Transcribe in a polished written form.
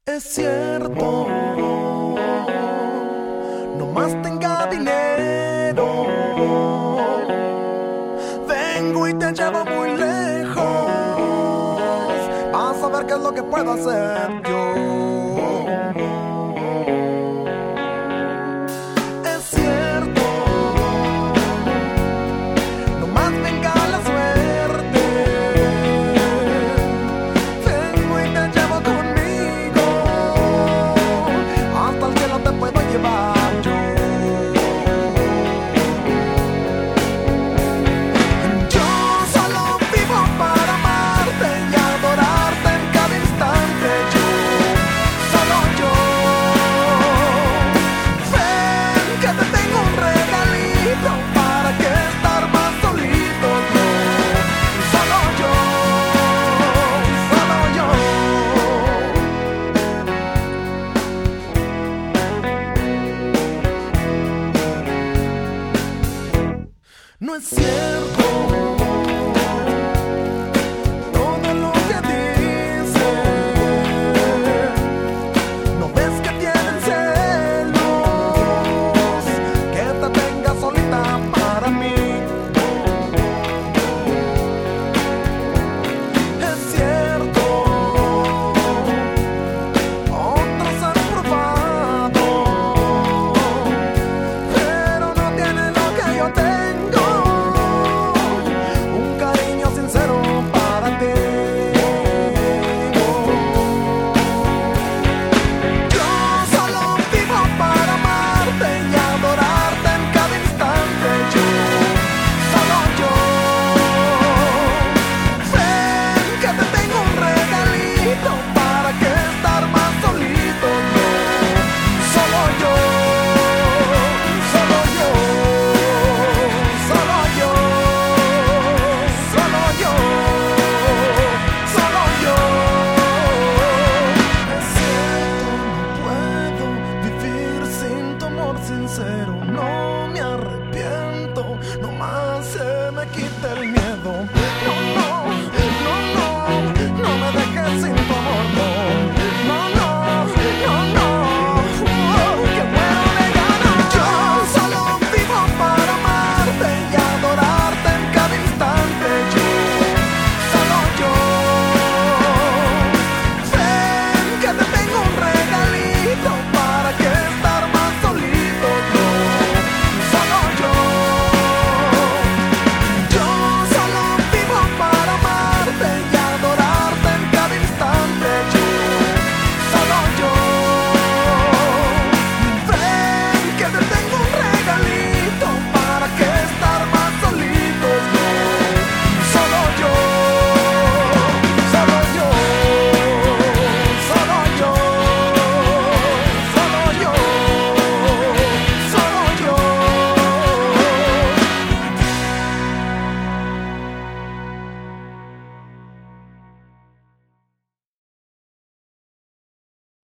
Es cierto, no más tenga dinero, vengo y te llevo muy lejos, vas a ver qué es lo que puedo hacer yo. Es cierto, no más venga la suerte, vengo y te llevo conmigo, hasta el cielo te puedo llevar yo. Yo solo vivo para amarte y adorarte en cada instante. Yo, solo yo. Ven que te tengo un regalito para que estar más solito. No, solo yo, solo yo. No es cierto.